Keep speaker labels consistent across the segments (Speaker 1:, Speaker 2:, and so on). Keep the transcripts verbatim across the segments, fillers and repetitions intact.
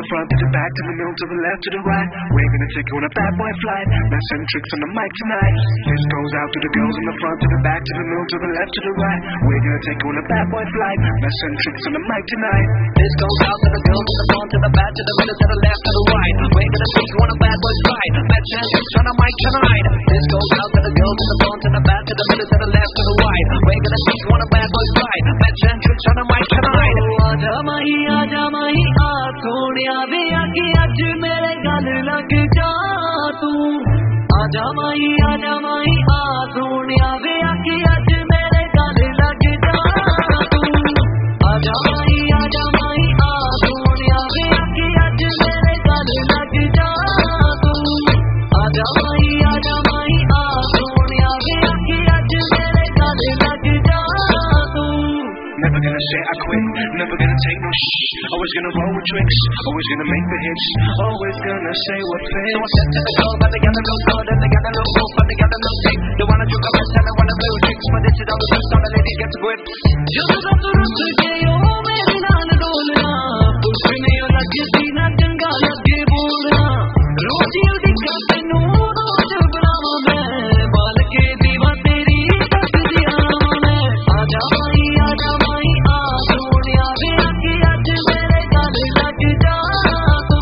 Speaker 1: the front to the back, to the middle, to the left, to the right. We're gonna take you on a bad boy flight. Mess and tricks on the mic tonight. This goes out to the girls in the front, to the back, to the middle, to the left, to the right. We're gonna take you on a bad boy flight. Mess and tricks on the mic tonight. This goes out to the girls in the front, to the back, to the middle, to the left, to the right. We're gonna take you on a bad boy flight. Mess and tricks on the mic tonight. This goes out to the girls in the front, to the back, to the middle, to the left, to the right. We're gonna take you on a bad boy flight. Mess and tricks on the mic tonight.
Speaker 2: आजा माही आजा माही आ सोनिया वे आके अज मेरे गल लग जा तू आजा माही आजा माही आ सोनिया वे आके अज मेरे गल लग जा तू आजा माही आजा माही आ सोनिया वे आके अज मेरे गल लग जा तू आजा माही आजा माही आ सोनिया वे आके अज मेरे गल लग जा तू
Speaker 1: Never gonna say I quit, never gonna take no shit. Always gonna roll with tricks, always gonna make the hits, always gonna say what fits. So I said to the girl, but they got a little good, and they got a little move, but they got a little sick. They wanna juke up and tell them wanna play with tricks, but this is all the tricks, all the ladies get to quit.
Speaker 2: Just a little bit, oh, baby, not a dollar. Push me, you're like you see nothing, got a give all. Road you the captain, no, no, the Brahma man. Balke diva teri, that's the Brahma. Aja mai, aja mai, aa soniya ve aake aaj mere gal lag ja tu.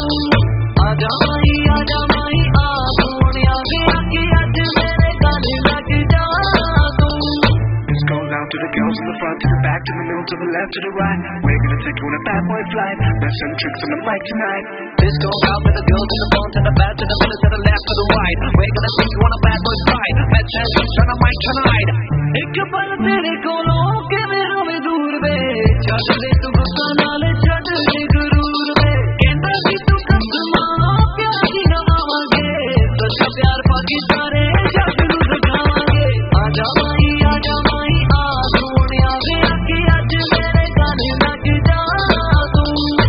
Speaker 2: Aja mai, aja mai, aa soniya ve aake aaj mere gal lag ja tu.
Speaker 1: This goes out to the girls in the front, to the back, to the middle, to the left, to the right. We're gonna take you on a bad boy flight. Mess and tricks on the mic tonight.
Speaker 2: This goes out to the girls in the front, to the back, to the middle, to the left, to the right. We're gonna take you on a bad boy flight. Mess and tricks on the mic tonight. एक पल तेरे कोलों के मेरा में दूर वे छड़ ले तू गुस्सा नाल छड़ ले गुरूर वे कहता भी तू कसमा प्यार की नवांगे सच्चा प्यार बाकी सारे जग नू दिखावांगे आजा माही आजा माही आ सोनिया वे आके अज मेरे गल लग जा तू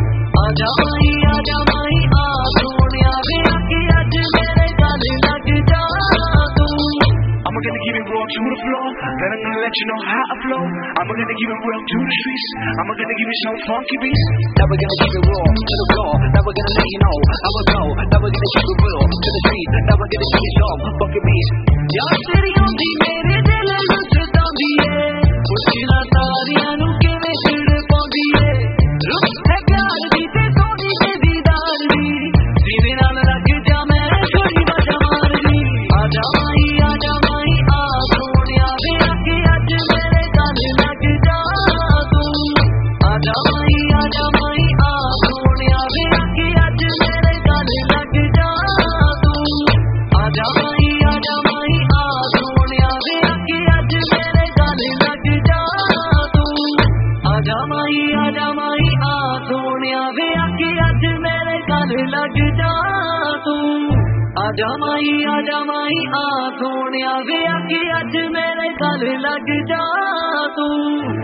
Speaker 2: आजा माही आजा माही आ सोनिया वे आके अज मेरे गल लग जा तू
Speaker 1: I'm gonna keep it raw to the floor, then I'm gonna let you know how I flow. I'm gonna keep it real to the streets, I'm gonna give you some funky beats.
Speaker 2: Now we're gonna keep it raw to the floor, now we're gonna let you know how I go. Now we're gonna keep it real to the streets, now we're gonna give you some funky beats. यार तेरी आंधी मेरे दिल में सतांदी है, मुश्किल तारियां नू किवें छिड़ पांदी है। रुक है प्यार दी ते सोनी ते दीदार दी, दीवे नाल लग जा मैं थोड़ी बाजा मार दी। आजा माही आजा माही आ सोनिया वे आके अज मेरे गल लग जा तू। आजा माही आजा माही आ सोनिया वे आके अज मेरे गल लग जा तू। आजा माही आजा माही आ सोनिया वे आके अज मेरे गल लग जा तू। आजा माही आजा माही आ सोनिया वे आके अज मेरे गल लग जा तू। आजा माही आजा माही आ सोनिया वे आके अज मेरे गल लग जा तू।